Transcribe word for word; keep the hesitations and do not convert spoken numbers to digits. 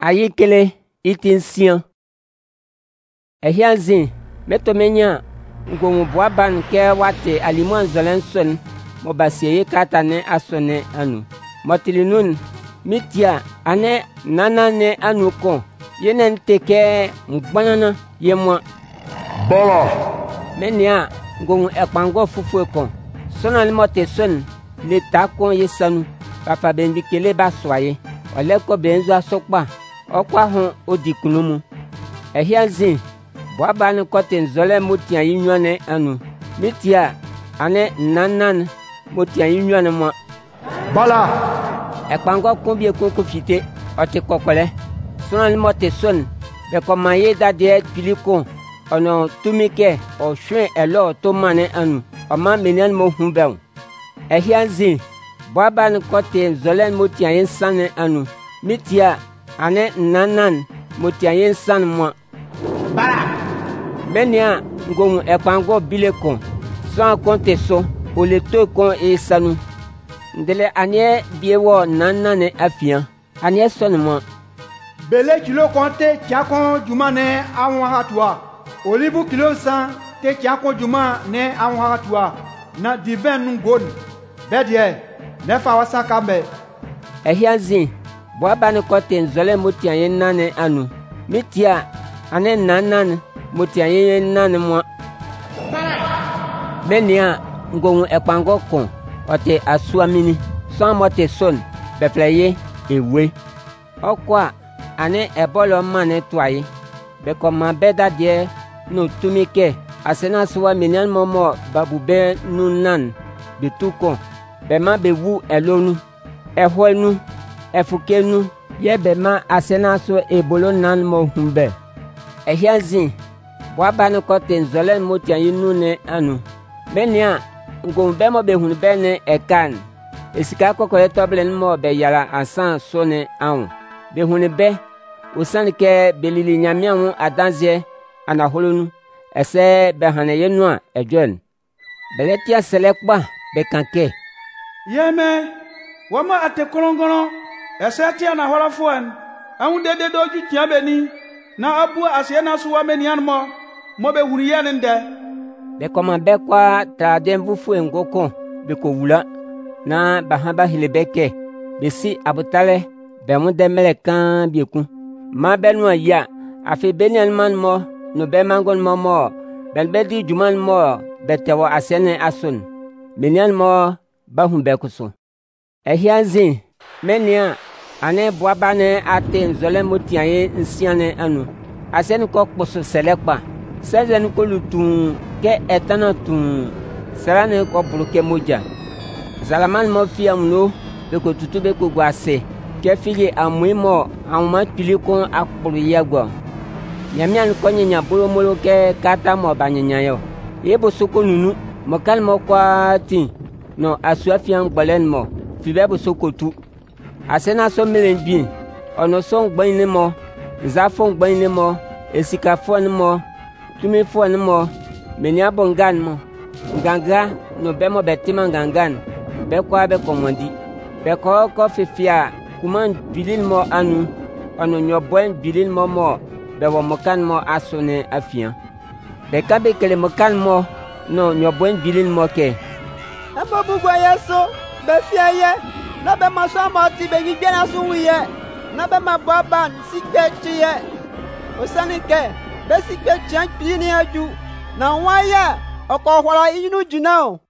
ayikele itinsian. Ehianzin, metomenya, ngongu boaban ke wate alimuan zolen son, mobasiye katane asone anu. Motilinun, mitia, ane nanane anu kon, yenen teke mbanana yemwa. Bala! Menia, ngongu ekpango fufu kon, sonan mote son, le takon yesanu, papa benbi kele baswaye, oleko benzo asokpa, okwa hon odikunumu. Ehianzin, boaban kote zole motia yinywane anu, mitia, ane nanan motia yinywane mwa. Bala! Ekpango kombie koko fite, ote kokole, sonan mote son, beko maye dade piliko, ono tumike, o shwen elo tomane anu, oma menen mo humbel. Ehianzin, boaban kote zole motia yinsane anu, mitia, ane nanan motia yinsan mwa. Bala! Menia, ngongu ekpango bile kon, son konte so, o le to kon e sanu. Ndele anye biewo nanane afian, anye son mwa. Bele kilo konte kiakon juma ne awon hatua. Olibu kilo san te kiakon juma ne awon hatua. Na diven nungon. Bedye, nefa wasa kambe. Ehianzin, boaban kote nzole motia yen nane anu, mitia, ane nanan motia yen nane mwa. Menia, ngongu ekpango kon, ote asuamini, son mote son, bepleye, ewe. Okwa, ane ebolo mane twaye, beko mabeda die, no tumike, asena suwa minyan momo babube nunan, bitukon, bema bewu elonu, ehwenu, efukenu, ye bema asena so ebolo nan mo humbe. Ehianzin, boaban kote nzolen motia yinune anu, menia, ngongu bemo behunu bene ekan, esika kokole toblen mo be yala ansan sone aun. Behunu be, usan ke belili nyamiamu adanze anaholonu, ese behane yenua ejon. Beletia selekba bekanke. Yeme, wama ate kolongono, ese tia anahola fuen, aun dede doju tiabeni, na abu asiena suwa menian mo, mo behunu yenende. Bekoma bekwa traden fu ngoko beko wula na bahaba hilebeke besi abutale bemu demele kan bieku ma benu ya afi benian man mo no be mangon mo mo bel bedi juman mo betewa asene asun benian mo bahun bekuso. Ehianzin menia ane boabane ate nzole motiaye nsiane anu asene kokposo selekpa sezen ko lutun ke etana tun sarane ko bruke moja zalaman mo fiamno be ko tutu be ko gwase ke fili amuimo amma piliko akpuru yagwa nyamian ko nyanya bolo molo ke kata mo banyanya yo yebo soko nunu mo kalmo kwati no asuafian gbalen mo fibe bo soko tu asena so melen bi ono so gban ni mo zafon gban ni mo esika fon mo tumi fon mo menia bongan mo nganga no bemo betima ngangan be kwa be komondi be ko ko fifia kuman bilil mo anu ono nyoboen bilil mo mo be wo mokan mo asone afian be ka be kele mokan mo no nyoboen bilil mo ke na babu gwa yeso be fia ye na be maso amati be gbe na sunwiye na be mababan sikbe tiye osanike be sikbe chan pini aju na waya ọkọ̀ ọ̀hwara inú jù náà.